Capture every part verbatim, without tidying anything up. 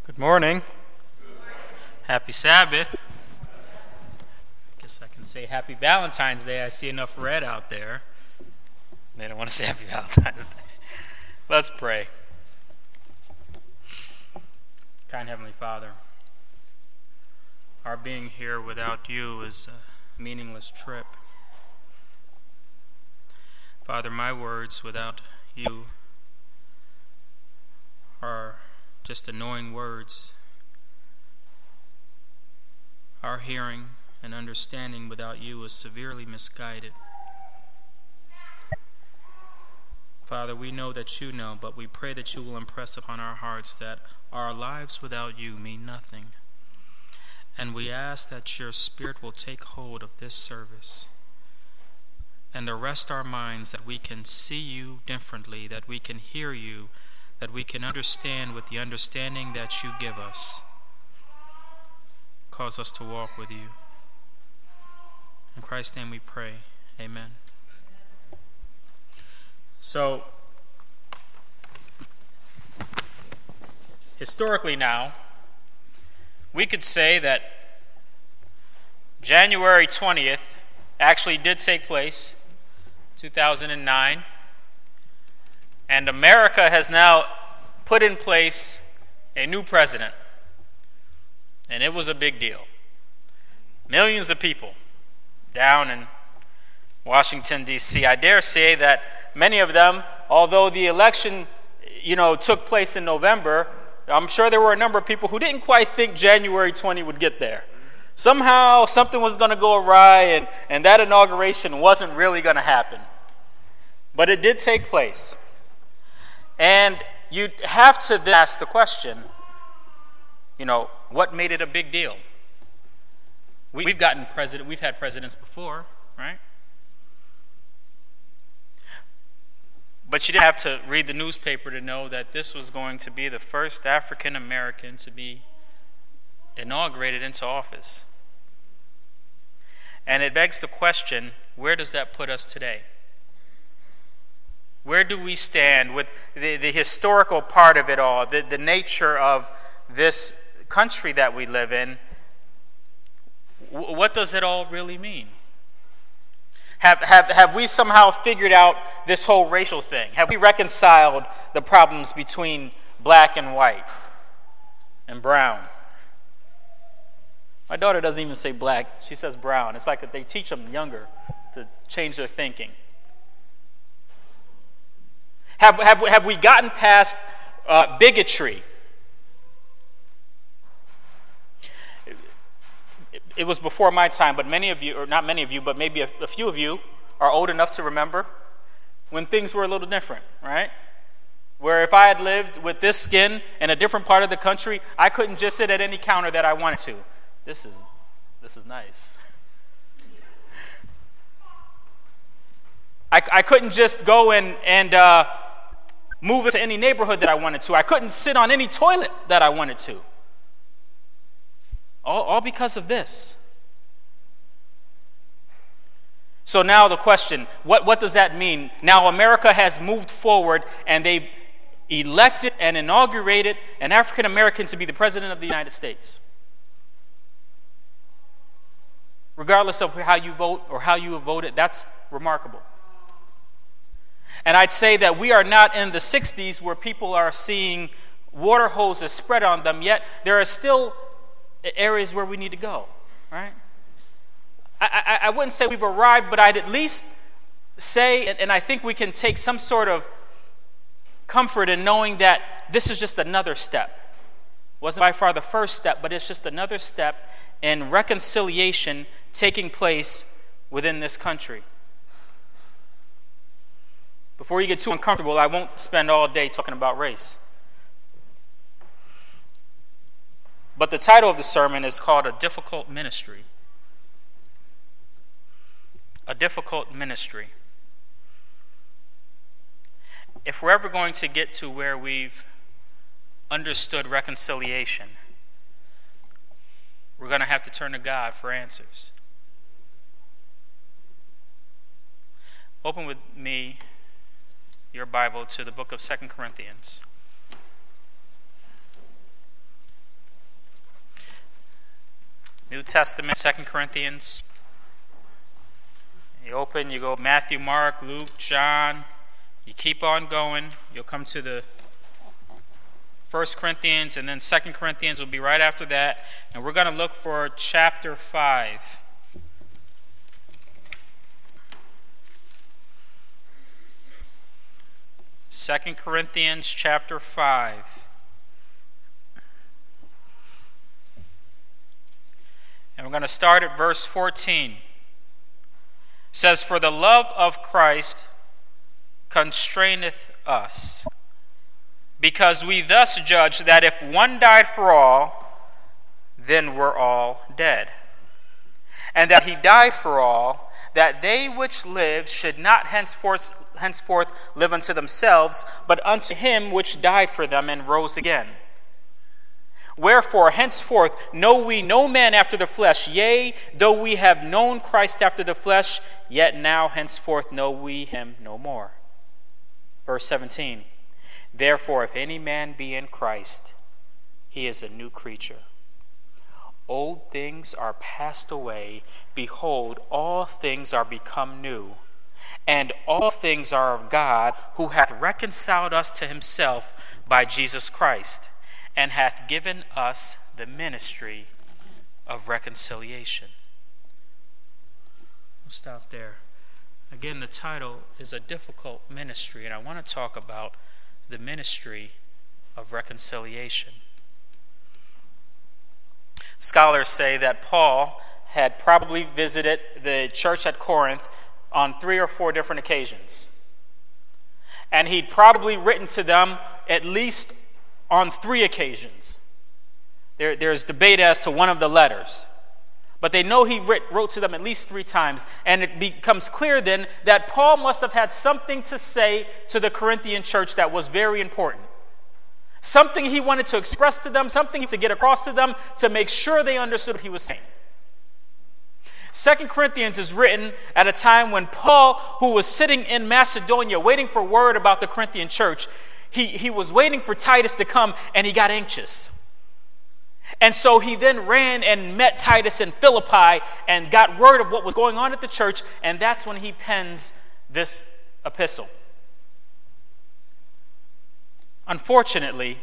Good morning. Happy Sabbath. Guess I can say Happy Valentine's Day. I see enough red out there. They don't want to say Happy Valentine's Day. Let's pray. Kind Heavenly Father, our being here without you is a meaningless trip. Father, my words without you are just annoying words. Our hearing and understanding without you is severely misguided. Father, we know that you know, but we pray that you will impress upon our hearts that our lives without you mean nothing. And we ask that your Spirit will take hold of this service and arrest our minds, that we can see you differently, that we can hear you, that we can understand with the understanding that you give us. Cause us to walk with you. In Christ's name we pray. Amen. So, historically now, we could say that January twentieth actually did take place, two thousand nine. And America has now put in place a new president. And it was a big deal. Millions of people down in Washington, D C I dare say that many of them, although the election, you know, took place in November, I'm sure there were a number of people who didn't quite think January twentieth would get there. Somehow something was going to go awry, and, and that inauguration wasn't really going to happen. But it did take place. And you have to then ask the question, you know, what made it a big deal? We've gotten president, we've had presidents before, right? But you didn't have to read the newspaper to know that this was going to be the first African American to be inaugurated into office. And it begs the question, where does that put us today? Where do we stand with the, the historical part of it all, the, the nature of this country that we live in? W- what does it all really mean? Have, have, have we somehow figured out this whole racial thing? Have we reconciled the problems between black and white and brown? My daughter doesn't even say black, she says brown. It's like that they teach them younger to change their thinking. Have, have, have we gotten past uh, bigotry? It, it was before my time, but many of you, or not many of you, but maybe a, a few of you are old enough to remember when things were a little different, right? Where if I had lived with this skin in a different part of the country, I couldn't just sit at any counter that I wanted to. This is, this is nice. I, I couldn't just go in and uh, move into any neighborhood that I wanted to. I couldn't sit on any toilet that I wanted to. All, all because of this. So now the question, what, what does that mean? Now America has moved forward and they've elected and inaugurated an African American to be the president of the United States. Regardless of how you vote or how you have voted, that's remarkable. And I'd say that we are not in the sixties where people are seeing water hoses spread on them, yet there are still areas where we need to go, right? I, I, I wouldn't say we've arrived, but I'd at least say, and, and I think we can take some sort of comfort in knowing that this is just another step. It wasn't by far the first step, but it's just another step in reconciliation taking place within this country. Before you get too uncomfortable, I won't spend all day talking about race. But the title of the sermon is called A Difficult Ministry. A Difficult Ministry. If we're ever going to get to where we've understood reconciliation, we're going to have to turn to God for answers. Open with me your Bible to the book of Second Corinthians. New Testament, Second Corinthians. You open, you go Matthew, Mark, Luke, John. You keep on going. You'll come to the First Corinthians, and then Second Corinthians will be right after that. And we're going to look for chapter five. Second Corinthians chapter five. And we're going to start at verse fourteen. It says, "For the love of Christ constraineth us, because we thus judge that if one died for all, then we're all dead. And that he died for all, that they which live should not henceforth, henceforth live unto themselves, but unto him which died for them and rose again. Wherefore, henceforth know we no man after the flesh. Yea, though we have known Christ after the flesh, yet now henceforth know we him no more." Verse seventeen. "Therefore, if any man be in Christ, he is a new creature. Old things are passed away. Behold, all things are become new. And all things are of God, who hath reconciled us to himself by Jesus Christ, and hath given us the ministry of reconciliation." We'll stop there. Again, the title is A Difficult Ministry, and I want to talk about the ministry of reconciliation. Scholars say that Paul had probably visited the church at Corinth on three or four different occasions. And he'd probably written to them at least on three occasions. There, there's debate as to one of the letters. But they know he writ, wrote to them at least three times. And it becomes clear then that Paul must have had something to say to the Corinthian church that was very important. Something he wanted to express to them, something to get across to them to make sure they understood what he was saying. Second Corinthians is written at a time when Paul, who was sitting in Macedonia waiting for word about the Corinthian church, he, he was waiting for Titus to come, and he got anxious. And so he then ran and met Titus in Philippi and got word of what was going on at the church, and that's when he pens this epistle. Unfortunately,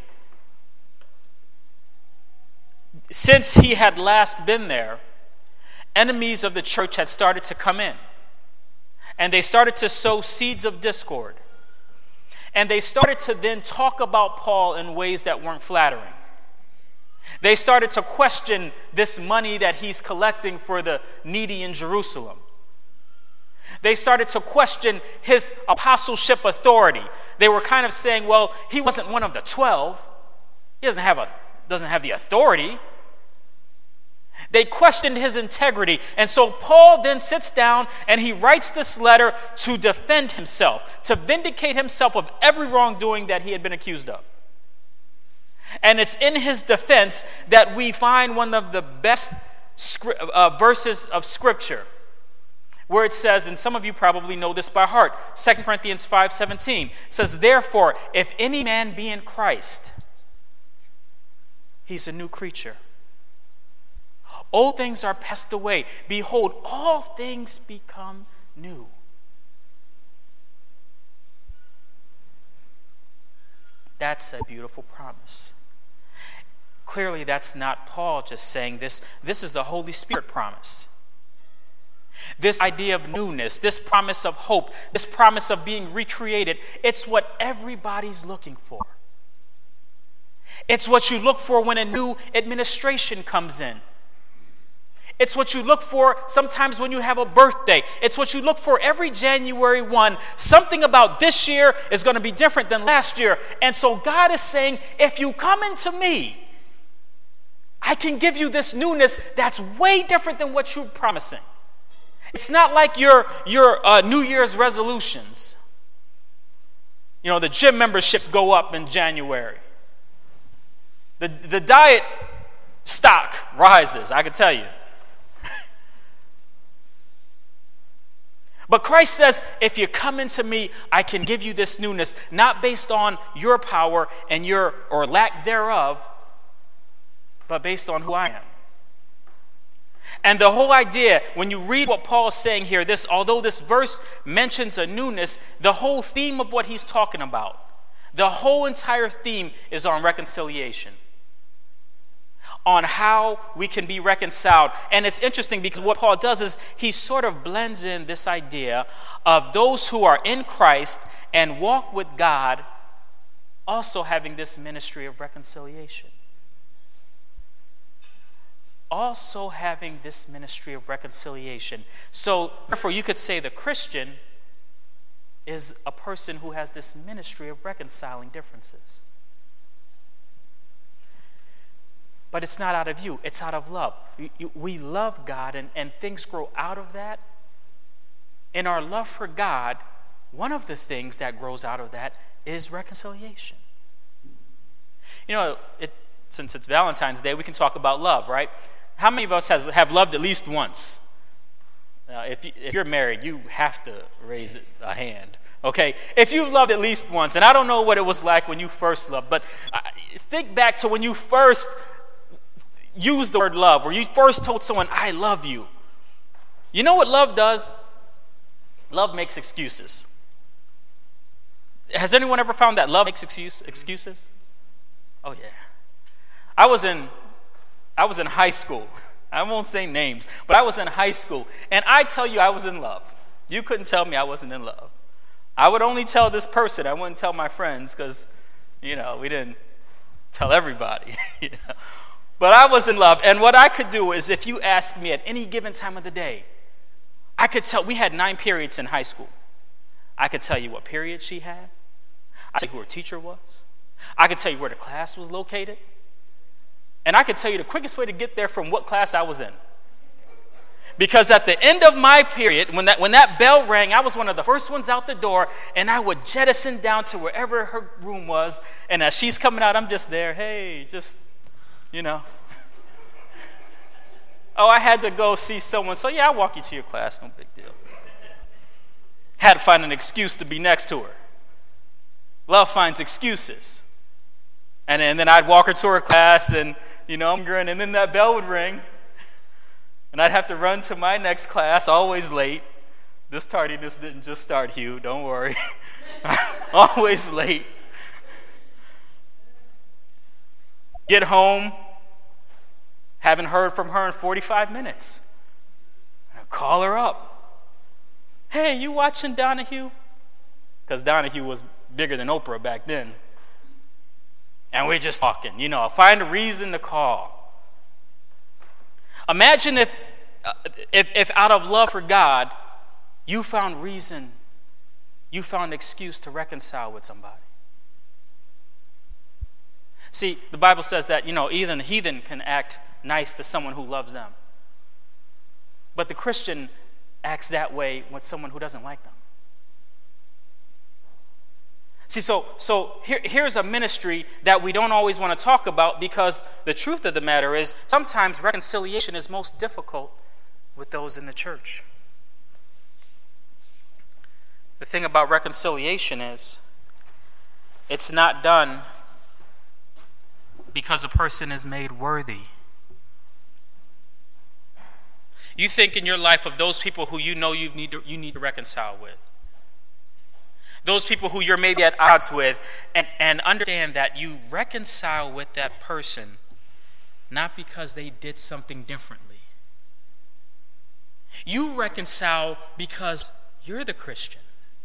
since he had last been there, enemies of the church had started to come in, and they started to sow seeds of discord, and they started to then talk about Paul in ways that weren't flattering. They started to question this money that he's collecting for the needy in Jerusalem. They started to question his apostleship authority. They were kind of saying, well, he wasn't one of the twelve. He doesn't have a, doesn't have the authority. They questioned his integrity. And so Paul then sits down and he writes this letter to defend himself, to vindicate himself of every wrongdoing that he had been accused of. And it's in his defense that we find one of the best uh, verses of Scripture, where it says, and some of you probably know this by heart, Second Corinthians five seventeen says, "Therefore, if any man be in Christ, he's a new creature. Old things are passed away. Behold, all things become new." That's a beautiful promise. Clearly, that's not Paul just saying this. This is the Holy Spirit promise. This idea of newness, this promise of hope, this promise of being recreated, it's what everybody's looking for. It's what you look for when a new administration comes in. It's what you look for sometimes when you have a birthday. It's what you look for every January first. Something about this year is going to be different than last year. And so God is saying, if you come into me, I can give you this newness that's way different than what you're promising. It's not like your, your uh, New Year's resolutions. You know, the gym memberships go up in January. The, the diet stock rises, I can tell you. But Christ says, if you come into me, I can give you this newness, not based on your power and your or lack thereof, but based on who I am. And the whole idea, when you read what Paul is saying here, this, although this verse mentions a newness, the whole theme of what he's talking about, the whole entire theme is on reconciliation, on how we can be reconciled. And it's interesting because what Paul does is he sort of blends in this idea of those who are in Christ and walk with God also having this ministry of reconciliation. Also having this ministry of reconciliation. So, therefore, you could say the Christian is a person who has this ministry of reconciling differences. But it's not out of you, it's out of love. We love God, and, and things grow out of that. In our love for God, one of the things that grows out of that is reconciliation. You know, it, since it's Valentine's Day, we can talk about love, right? How many of us has, have loved at least once? Uh, if, you, if you're married, you have to raise a hand, okay? If you've loved at least once, and I don't know what it was like when you first loved, but think back to when you first used the word love, or you first told someone, I love you. You know what love does? Love makes excuses. Has anyone ever found that love makes excuse, excuses? Oh, yeah. I was in... I was in high school. I won't say names, but I was in high school. And I tell you, I was in love. You couldn't tell me I wasn't in love. I would only tell this person. I wouldn't tell my friends because, you know, we didn't tell everybody. You know? But I was in love. And what I could do is if you asked me at any given time of the day, I could tell. We had nine periods in high school. I could tell you what period she had. I could tell you who her teacher was. I could tell you where the class was located. And I could tell you the quickest way to get there from what class I was in. Because at the end of my period, when that when that bell rang, I was one of the first ones out the door, and I would jettison down to wherever her room was. And as she's coming out, I'm just there. Hey, just, you know. Oh, I had to go see someone. So, yeah, I'll walk you to your class. No big deal. Had to find an excuse to be next to her. Love finds excuses. And, and then I'd walk her to her class, and, you know, I'm grinning, and then that bell would ring. And I'd have to run to my next class, always late. This tardiness didn't just start, Hugh. Don't worry. Always late. Get home, haven't heard from her in forty-five minutes. I call her up. Hey, you watching Donahue? Because Donahue was bigger than Oprah back then. And we're just talking. You know, find a reason to call. Imagine if, uh, if, if out of love for God, you found reason, you found excuse to reconcile with somebody. See, the Bible says that, you know, even the heathen can act nice to someone who loves them. But the Christian acts that way with someone who doesn't like them. See, so so here, here's a ministry that we don't always want to talk about, because the truth of the matter is sometimes reconciliation is most difficult with those in the church. The thing about reconciliation is it's not done because a person is made worthy. You think in your life of those people who you know you need to, you need to reconcile with. Those people who you're maybe at odds with, and, and understand that you reconcile with that person not because they did something differently. You reconcile because you're the Christian.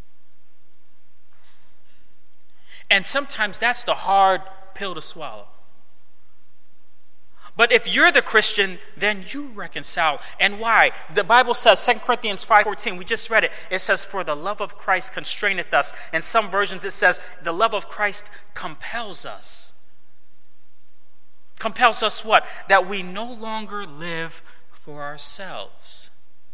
And sometimes that's the hard pill to swallow. But if you're the Christian, then you reconcile. And why? The Bible says, Second Corinthians five fourteen, we just read it. It says, for the love of Christ constraineth us. In some versions it says, the love of Christ compels us. Compels us what? That we no longer live for ourselves.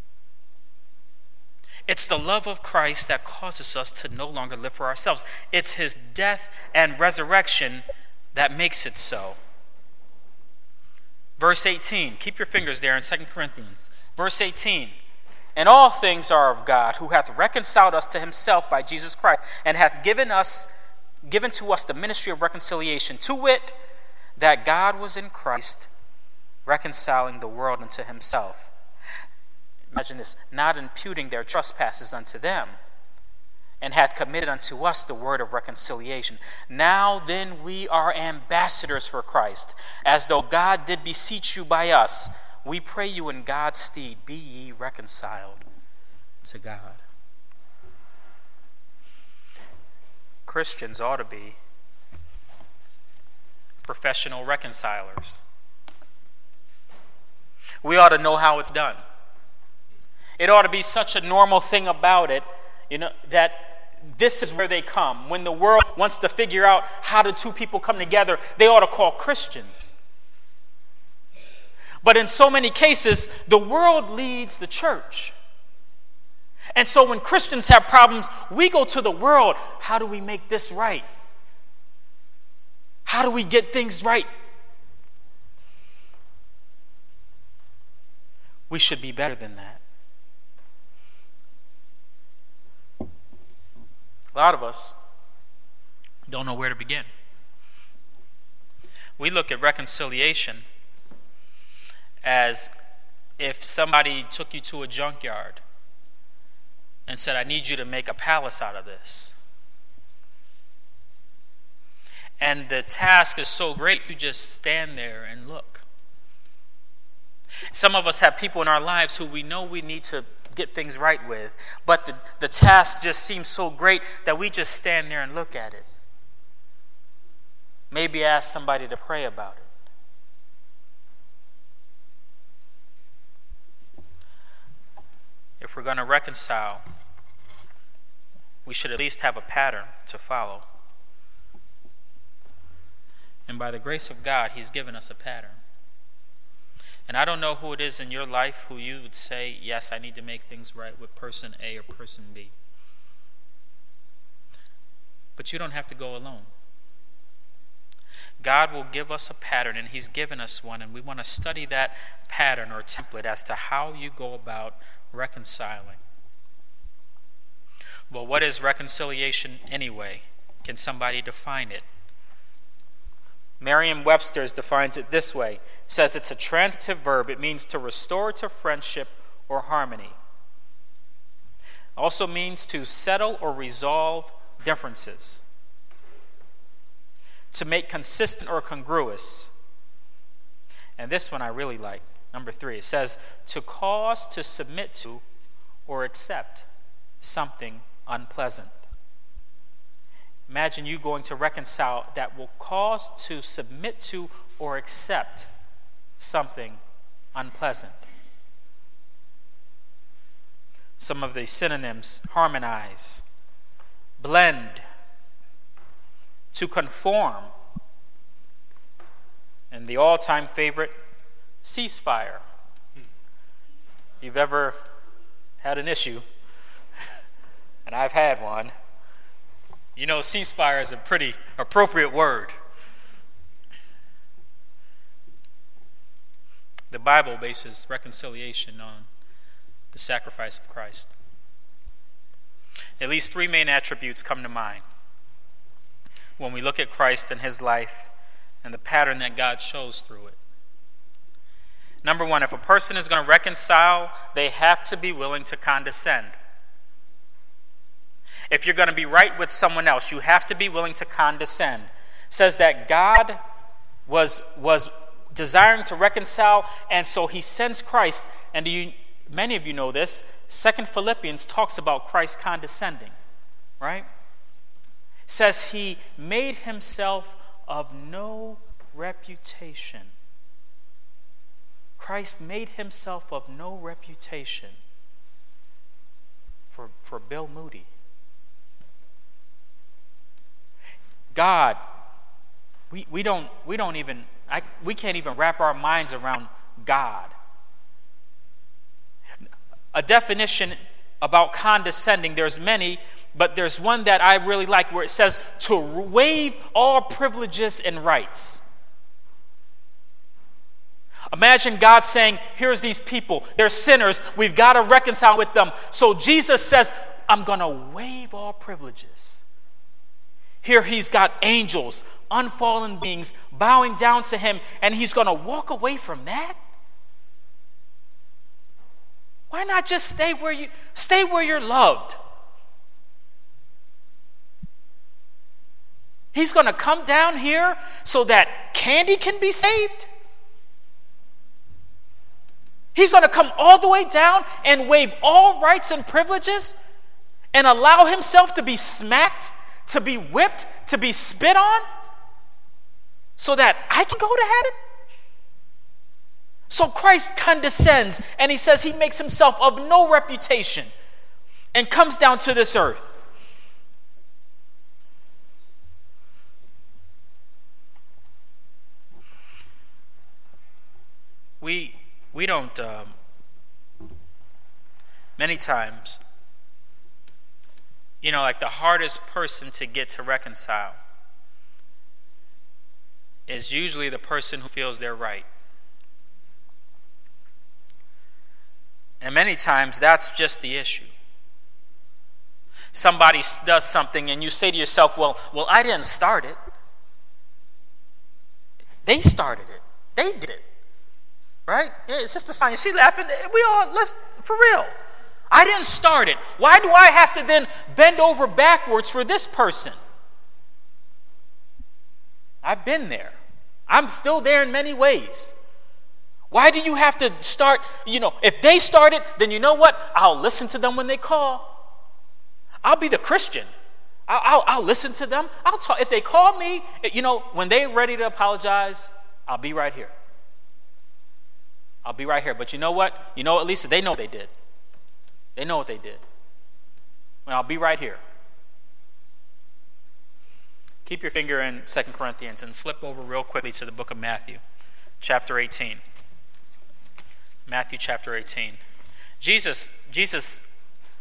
It's the love of Christ that causes us to no longer live for ourselves. It's his death and resurrection that makes it so. Verse eighteen, keep your fingers there in Second Corinthians. Verse eighteen, and all things are of God, who hath reconciled us to himself by Jesus Christ, and hath given us, given to us the ministry of reconciliation, to wit, that God was in Christ, reconciling the world unto himself. Imagine this, not imputing their trespasses unto them, and hath committed unto us the word of reconciliation. Now then we are ambassadors for Christ, as though God did beseech you by us. We pray you in God's stead, be ye reconciled to God. Christians ought to be professional reconcilers. We ought to know how it's done. It ought to be such a normal thing about it, you know, that this is where they come. When the world wants to figure out how do two people come together, they ought to call Christians. But in so many cases, the world leads the church. And so when Christians have problems, we go to the world. How do we make this right? How do we get things right? We should be better than that. A lot of us don't know where to begin. We look at reconciliation as if somebody took you to a junkyard and said, I need you to make a palace out of this. And the task is so great, you just stand there and look. Some of us have people in our lives who we know we need to get things right with, but the, the task just seems so great that we just stand there and look at it. Maybe ask somebody to pray about it. If we're going to reconcile, we should at least have a pattern to follow. And by the grace of God, He's given us a pattern. And I don't know who it is in your life who you would say, yes, I need to make things right with person A or person B. But you don't have to go alone. God will give us a pattern, and He's given us one, and we want to study that pattern or template as to how you go about reconciling. Well, what is reconciliation anyway? Can somebody define it? Merriam-Webster defines it this way. It says it's a transitive verb. It means to restore to friendship or harmony. Also means to settle or resolve differences. To make consistent or congruous. And this one I really like. Number three. It says to cause to submit to or accept something unpleasant. Imagine you going to reconcile that will cause to submit to or accept something unpleasant. Some of the synonyms: harmonize, blend, to conform, and the all-time favorite, ceasefire. You've ever had an issue, and I've had one. You know, ceasefire is a pretty appropriate word. The Bible bases reconciliation on the sacrifice of Christ. At least three main attributes come to mind when we look at Christ and His life and the pattern that God shows through it. Number one, if a person is going to reconcile, they have to be willing to condescend. If you're going to be right with someone else, you have to be willing to condescend. It says that God was, was desiring to reconcile, and so He sends Christ. And do you, many of you know this, Second Philippians talks about Christ condescending, right? It says He made Himself of no reputation. Christ made Himself of no reputation for, for Bill Moody. God, we, we don't we don't even I, we can't even wrap our minds around God. A definition about condescending, there's many, but there's one that I really like where it says to waive all privileges and rights. Imagine God saying, here's these people, they're sinners, we've got to reconcile with them. So Jesus says, I'm going to waive all privileges. Here he's got angels, unfallen beings, bowing down to him, and he's going to walk away from that? Why not just stay where you stay where you're loved? He's going to come down here so that Candy can be saved? He's going to come all the way down and waive all rights and privileges and allow himself to be smacked, to be whipped, to be spit on so that I can go to heaven? So Christ condescends and he says he makes himself of no reputation and comes down to this earth. We we don't, um, many times, you know, like the hardest person to get to reconcile is usually the person who feels they're right. And many times that's just the issue. Somebody does something and you say to yourself, well, well, I didn't start it. They started it. They did it. Right? Yeah, Sister Sonia, she laughing. We all, let's, for real. I didn't start it. Why do I have to then bend over backwards for this person? I've been there. I'm still there in many ways. Why do you have to start, you know, if they start it, then you know what? I'll listen to them when they call. I'll be the Christian. I'll, I'll, I'll listen to them. I'll talk. If they call me, you know, when they're ready to apologize, I'll be right here. I'll be right here. But you know what? You know, at least they know what they did. They know what they did. And I'll be right here. Keep your finger in Second Corinthians and flip over real quickly to the book of Matthew, chapter eighteen. Matthew chapter eighteen. Jesus, Jesus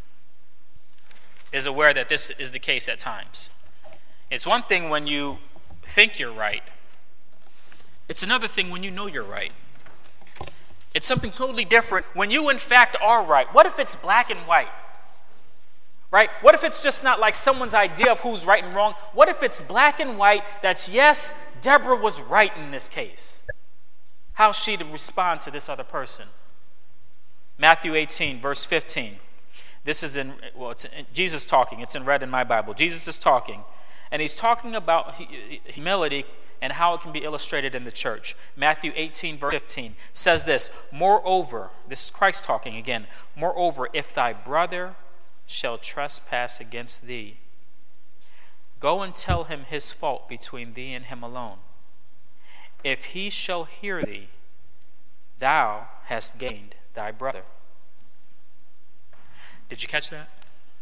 is aware that this is the case at times. It's one thing when you think you're right. It's another thing when you know you're right. It's something totally different when you in fact are right. What if it's black and white? Right? What if it's just not like someone's idea of who's right and wrong? What if it's black and white that's, yes, Deborah was right in this case? How's she to respond to this other person? Matthew eighteen, verse fifteen. This is in, well, it's in, Jesus talking. It's in red in my Bible. Jesus is talking, and he's talking about humility and how it can be illustrated in the church. Matthew eighteen, verse fifteen says this, moreover, this is Christ talking again, moreover, if thy brother shall trespass against thee, go and tell him his fault between thee and him alone. If he shall hear thee, thou hast gained thy brother. Did you catch that?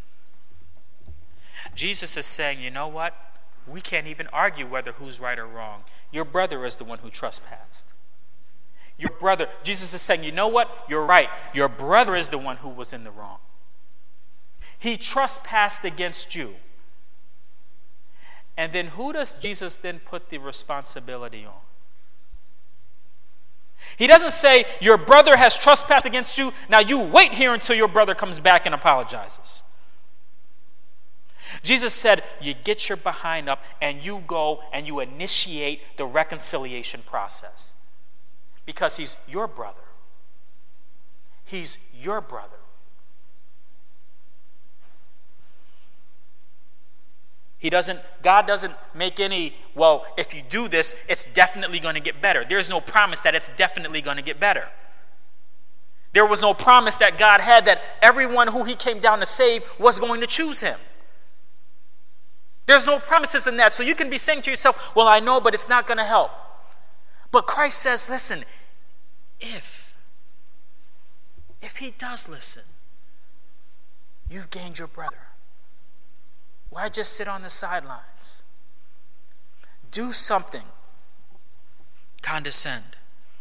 Jesus is saying, you know what? We can't even argue whether who's right or wrong. Your brother is the one who trespassed. Your brother, Jesus is saying, you know what? You're right. Your brother is the one who was in the wrong. He trespassed against you. And then who does Jesus then put the responsibility on? He doesn't say, your brother has trespassed against you. Now you wait here until your brother comes back and apologizes. Jesus said, you get your behind up and you go and you initiate the reconciliation process. Because he's your brother. He's your brother. He doesn't, God doesn't make any, well, if you do this, it's definitely going to get better. There's no promise that it's definitely going to get better. There was no promise that God had that everyone who he came down to save was going to choose him. There's no promises in that. So you can be saying to yourself, well, I know, but it's not going to help. But Christ says, listen, if, if he does listen, you've gained your brother. Why just sit on the sidelines? Do something. Condescend.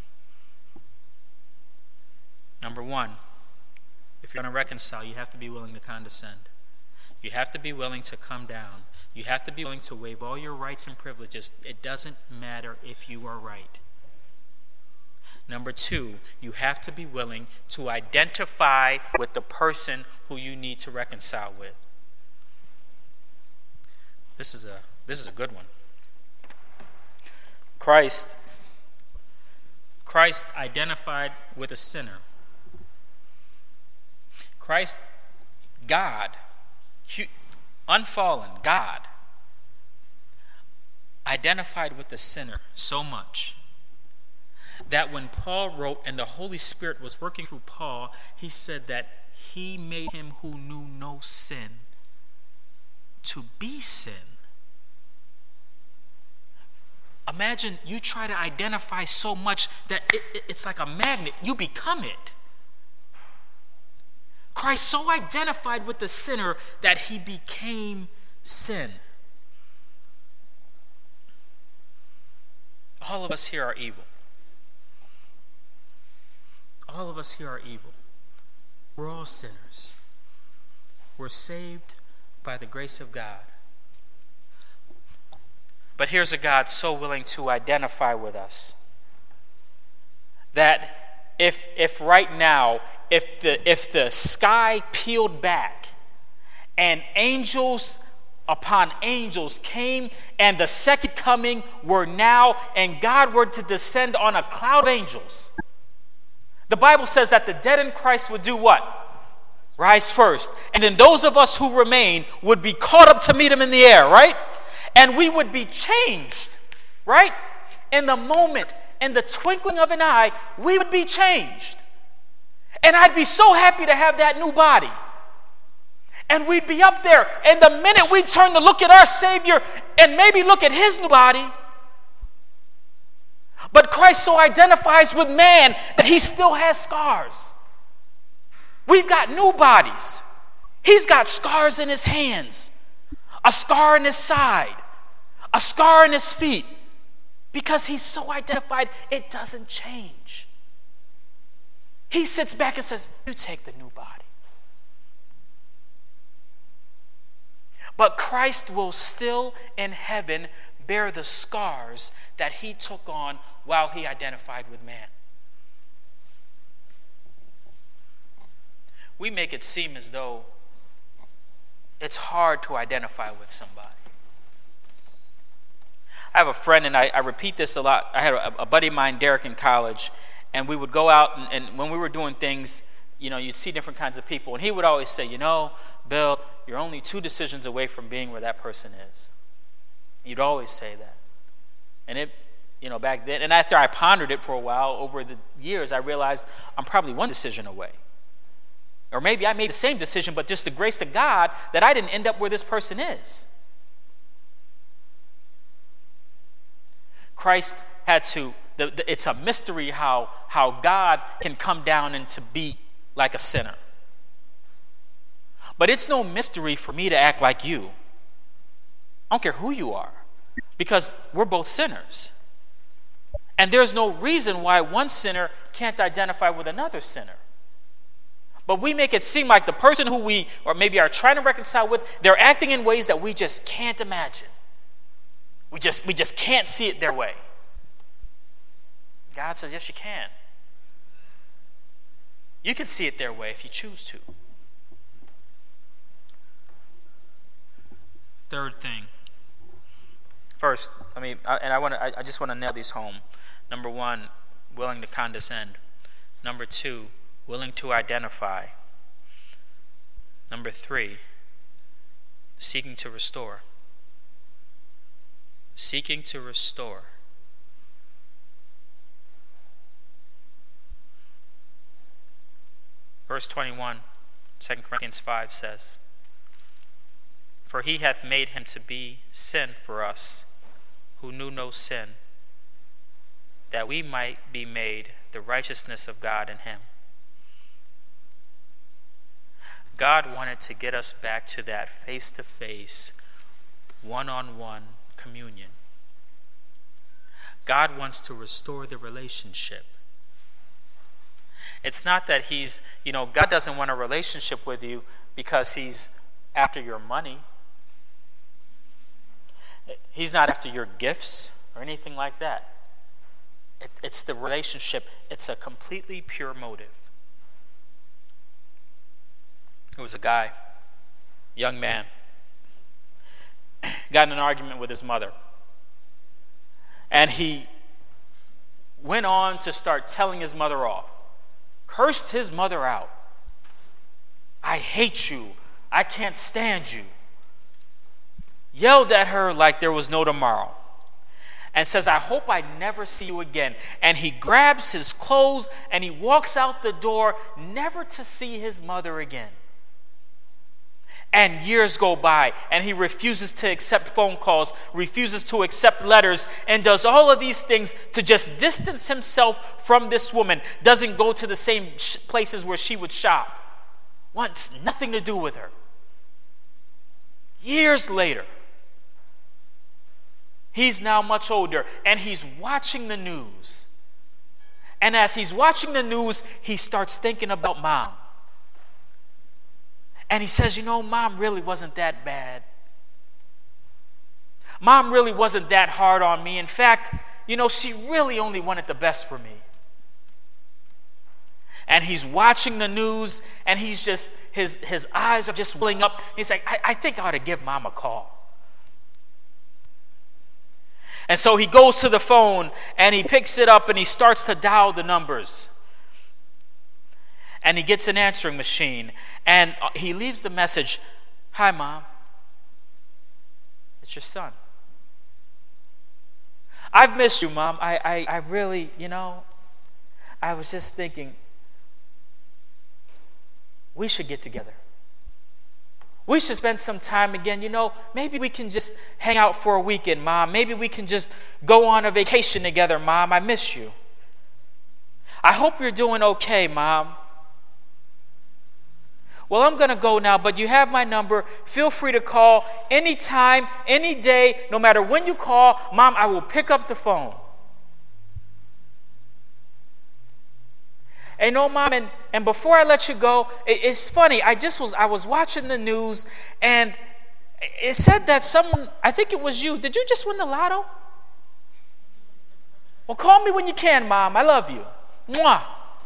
Number one, if you're going to reconcile, you have to be willing to condescend. You have to be willing to come down. You have to be willing to waive all your rights and privileges. It doesn't matter if you are right. Number two, you have to be willing to identify with the person who you need to reconcile with. This is a This is a good one. Christ, Christ identified with a sinner. Christ, God, unfallen God, identified with the sinner so much that when Paul wrote and the Holy Spirit was working through Paul, he said that he made him who knew no sin to be sin. Imagine you try to identify so much that it, it, it's like a magnet. You become it. Christ so identified with the sinner that he became sin. All of us here are evil. All of us here are evil. We're all sinners. We're saved by the grace of God. But here's a God so willing to identify with us that if if right now, if the if the sky peeled back and angels upon angels came and the second coming were now and God were to descend on a cloud of angels, the Bible says that the dead in Christ would do what? Rise first. And then those of us who remain would be caught up to meet him in the air, right? And we would be changed, right? In the moment, in the twinkling of an eye, we would be changed. And I'd be so happy to have that new body. And we'd be up there, and the minute we turn to look at our Savior and maybe look at his new body, but Christ so identifies with man that he still has scars. We've got new bodies. He's got scars in his hands, a scar in his side, a scar in his feet, because he's so identified, it doesn't change. He sits back and says, you take the new body. But Christ will still in heaven bear the scars that he took on while he identified with man. We make it seem as though it's hard to identify with somebody. I have a friend, and I, I repeat this a lot. I had a, a buddy of mine, Derek, in college, and we would go out, and, and when we were doing things, you know, you'd see different kinds of people, and he would always say, you know, Bill, you're only two decisions away from being where that person is. You'd always say that. And it, you know, back then, and after I pondered it for a while, over the years, I realized I'm probably one decision away. Or maybe I made the same decision, but just the grace of God that I didn't end up where this person is. Christ had to, the, the, it's a mystery how, how God can come down and to be like a sinner. But it's no mystery for me to act like you. I don't care who you are, because we're both sinners. And there's no reason why one sinner can't identify with another sinner. But we make it seem like the person who we, or maybe are trying to reconcile with, they're acting in ways that we just can't imagine. We just, we just can't see it their way. God says, yes, you can. You can see it their way if you choose to. Third thing. First, I mean, I, and I want to, I, I just want to nail these home. Number one, willing to condescend. Number two, willing to identify. Number three, seeking to restore. Seeking to restore. Verse twenty-one, Second Corinthians five says, for he hath made him to be sin for us, who knew no sin, that we might be made the righteousness of God in him. God wanted to get us back to that face-to-face, one-on-one communion. God wants to restore the relationship. It's not that he's, you know, God doesn't want a relationship with you because he's after your money. He's not after your gifts or anything like that. It, it's the relationship. It's a completely pure motive. There was a guy, young man. got in an argument with his mother. And he went on to start telling his mother off. Cursed his mother out. I hate you. I can't stand you. Yelled at her like there was no tomorrow. And says, I hope I never see you again. And he grabs his clothes and he walks out the door, never to see his mother again. And years go by, and he refuses to accept phone calls, refuses to accept letters, and does all of these things to just distance himself from this woman. Doesn't go to the same sh- places where she would shop. Wants nothing to do with her. Years later, he's now much older, and he's watching the news. And as he's watching the news, he starts thinking about Mom. And he says, you know, Mom really wasn't that bad. Mom really wasn't that hard on me. In fact, you know, she really only wanted the best for me. And he's watching the news, and he's just, his, his eyes are just welling up. He's like, I, I think I ought to give Mom a call. And so he goes to the phone, and he picks it up, and he starts to dial the numbers. And he gets an answering machine, and he leaves the message, hi, Mom. It's your son. I've missed you, Mom. I, I, I really, you know, I was just thinking, we should get together. We should spend some time again. You know, maybe we can just hang out for a weekend, Mom. Maybe we can just go on a vacation together, Mom. I miss you. I hope you're doing okay, Mom. Well, I'm going to go now, but you have my number. Feel free to call anytime, any day, no matter when you call. Mom, I will pick up the phone. And no, Mom, and, and before I let you go, it, it's funny. I just was I was watching the news, and it said that someone, I think it was you. Did you just win the lotto? Well, call me when you can, Mom. I love you. Mwah.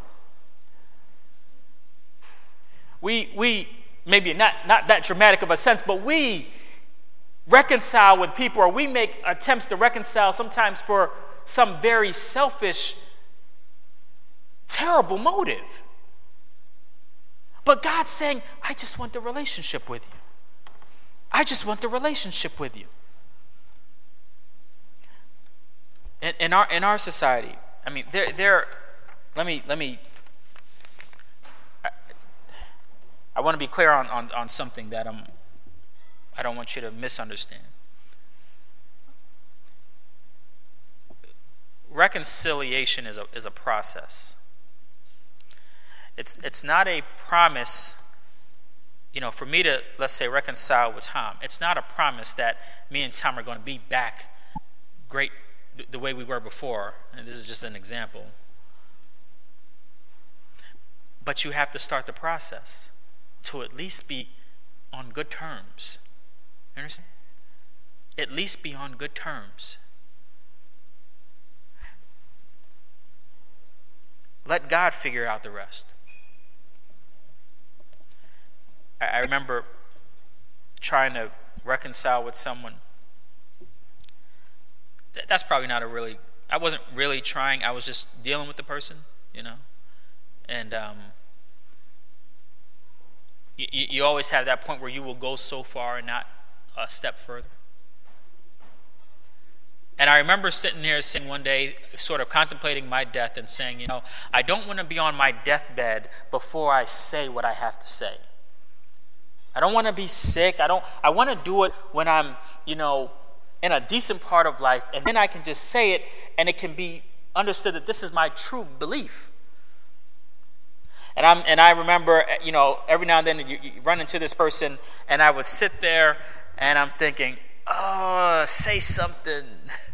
We, we maybe not, not that dramatic of a sense, but we reconcile with people, or we make attempts to reconcile sometimes for some very selfish, terrible motive. But God's saying, I just want the relationship with you. I just want the relationship with you. In, in our in our society, I mean, there there. Let me let me. I want to be clear on, on, on something that I'm, I don't want you to misunderstand. Reconciliation is a, is a process. It's, it's not a promise, you know, for me to, let's say, reconcile with Tom. It's not a promise that me and Tom are going to be back great the way we were before. And this is just an example. But you have to start the process to at least be on good terms. You understand? At least be on good terms. Let God figure out the rest. I, I remember trying to reconcile with someone. That, that's probably not a really, I wasn't really trying, I was just dealing with the person, you know. And um You, you always have that point where you will go so far and not a step further. And I remember sitting there saying one day, sort of contemplating my death and saying, you know, I don't want to be on my deathbed before I say what I have to say. I don't want to be sick. I don't. I want to do it when I'm, you know, in a decent part of life, and then I can just say it, and it can be understood that this is my true belief. And I'm and I remember, you know, every now and then you, you run into this person, and I would sit there, and I'm thinking, oh, say something.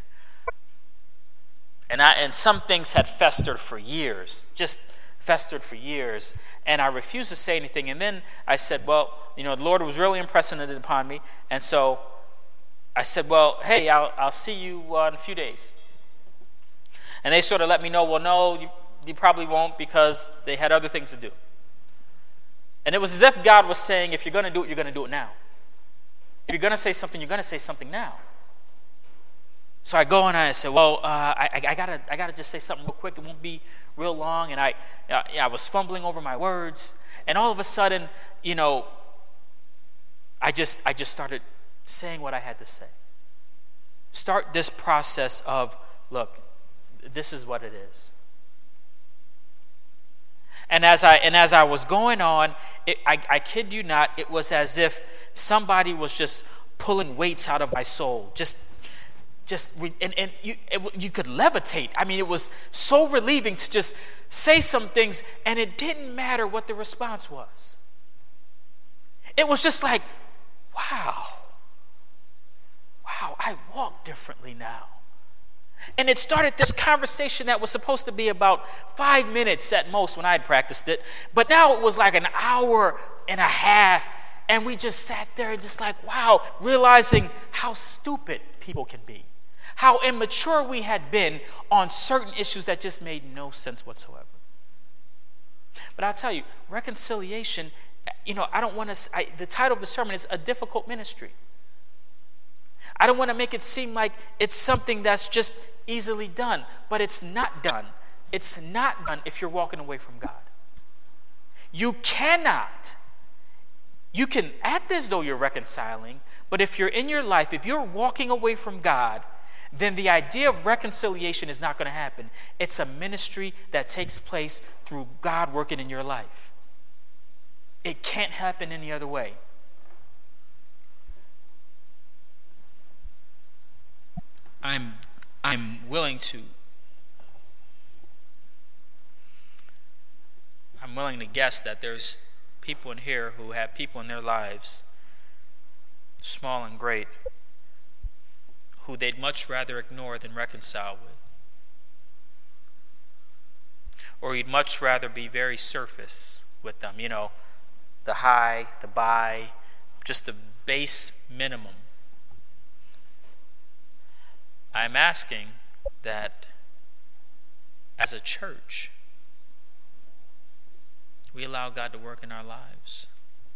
And I and some things had festered for years, just festered for years, and I refused to say anything. And then I said, well, you know, the Lord was really impressing it upon me, and so I said, well, hey, I'll I'll see you uh, in a few days. And they sort of let me know, well, no, you. You probably won't, because they had other things to do. And it was as if God was saying, if you're going to do it, you're going to do it now. If you're going to say something, you're going to say something now. So I go and I say, well, uh, I, I gotta, I gotta just say something real quick. It won't be real long. And I, uh, yeah, I was fumbling over my words, and all of a sudden, you know, I just, I just started saying what I had to say. Start this process of, look, this is what it is. And as I, and as I was going on, it, I, I kid you not, it was as if somebody was just pulling weights out of my soul, just. Just and, and you it, you could levitate. I mean, it was so relieving to just say some things, and it didn't matter what the response was. It was just like, wow, wow, I walk differently now. And it started this conversation that was supposed to be about five minutes at most when I had practiced it, but now it was like an hour and a half, and we just sat there and just like, wow, realizing how stupid people can be. How immature we had been on certain issues that just made no sense whatsoever. But I'll tell you, reconciliation, you know, I don't want to, I, the title of the sermon is A Difficult Ministry. I don't want to make it seem like it's something that's just easily done, but it's not done. It's not done if you're walking away from God. You cannot, you can act as though you're reconciling, but if you're in your life, if you're walking away from God, then the idea of reconciliation is not going to happen. It's a ministry that takes place through God working in your life. It can't happen any other way. I'm, I'm willing to, I'm willing to guess that there's people in here who have people in their lives, small and great, who they'd much rather ignore than reconcile with. Or you'd much rather be very surface with them. You know, the hi, the bye, just the base minimum. I'm asking that as a church, we allow God to work in our lives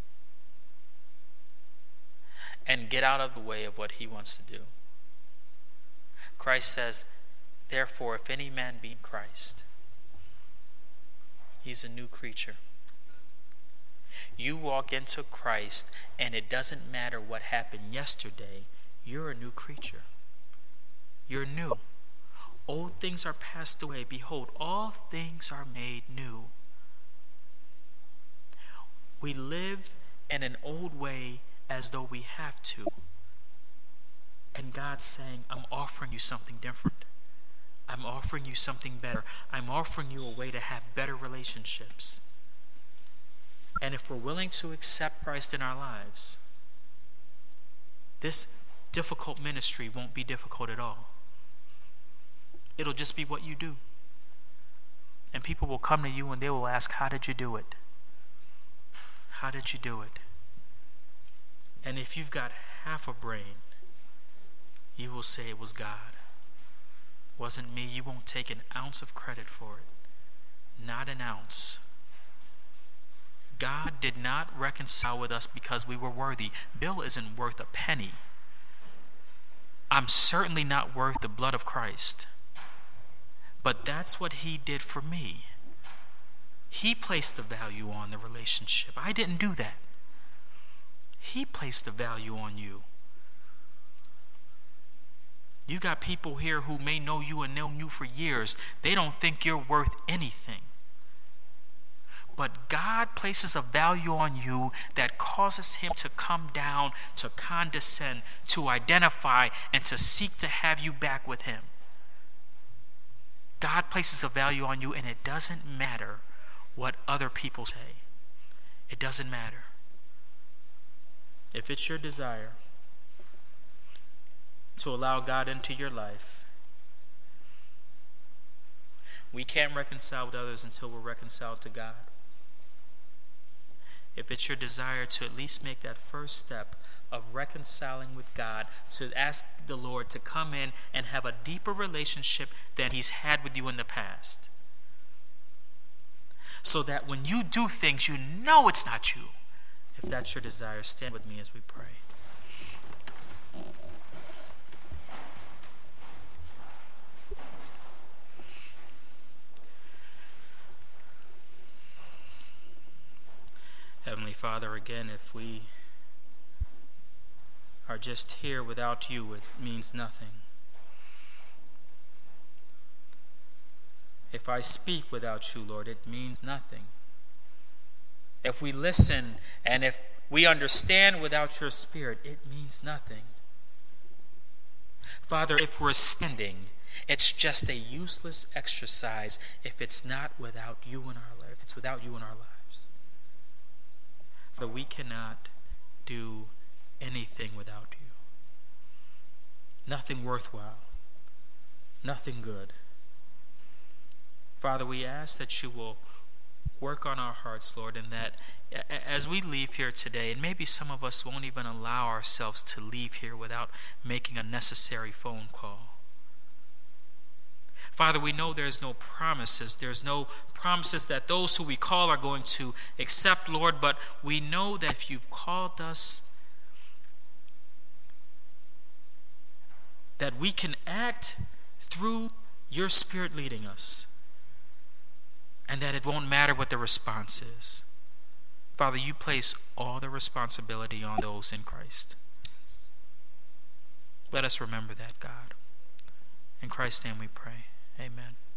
and get out of the way of what He wants to do. Christ says, therefore, if any man be in Christ, he's a new creature. You walk into Christ, and it doesn't matter what happened yesterday, you're a new creature. You're new. Old things are passed away. Behold, all things are made new. We live in an old way as though we have to. And God's saying, I'm offering you something different. I'm offering you something better. I'm offering you a way to have better relationships. And if we're willing to accept Christ in our lives, this difficult ministry won't be difficult at all. It'll just be what you do. And people will come to you and they will ask, how did you do it? How did you do it? And if you've got half a brain, you will say it was God. Wasn't me. You won't take an ounce of credit for it. Not an ounce. God did not reconcile with us because we were worthy. Bill isn't worth a penny. I'm certainly not worth the blood of Christ. But that's what He did for me. He placed the value on the relationship. I didn't do that. He placed the value on you. You got people here who may know you and know you for years. They don't think you're worth anything. But God places a value on you that causes Him to come down, to condescend, to identify, and to seek to have you back with Him. God places a value on you, and it doesn't matter what other people say. It doesn't matter. If it's your desire to allow God into your life, we can't reconcile with others until we're reconciled to God. If it's your desire to at least make that first step of reconciling with God, to ask the Lord to come in and have a deeper relationship than He's had with you in the past, so that when you do things, you know it's not you. If that's your desire, stand with me as we pray. Father, again, if we are just here without you, it means nothing. If I speak without you, Lord, it means nothing. If we listen and if we understand without your Spirit, it means nothing. Father, if we're standing, it's just a useless exercise if it's not without you in our life, if it's without you in our lives. Father, we cannot do anything without you. Nothing worthwhile. Nothing good. Father, we ask that you will work on our hearts, Lord, and that as we leave here today, and maybe some of us won't even allow ourselves to leave here without making a necessary phone call. Father, we know there's no promises. There's no promises that those who we call are going to accept, Lord, but we know that if you've called us, that we can act through your Spirit leading us. And that it won't matter what the response is. Father, you place all the responsibility on those in Christ. Let us remember that, God. In Christ's name we pray. Amen.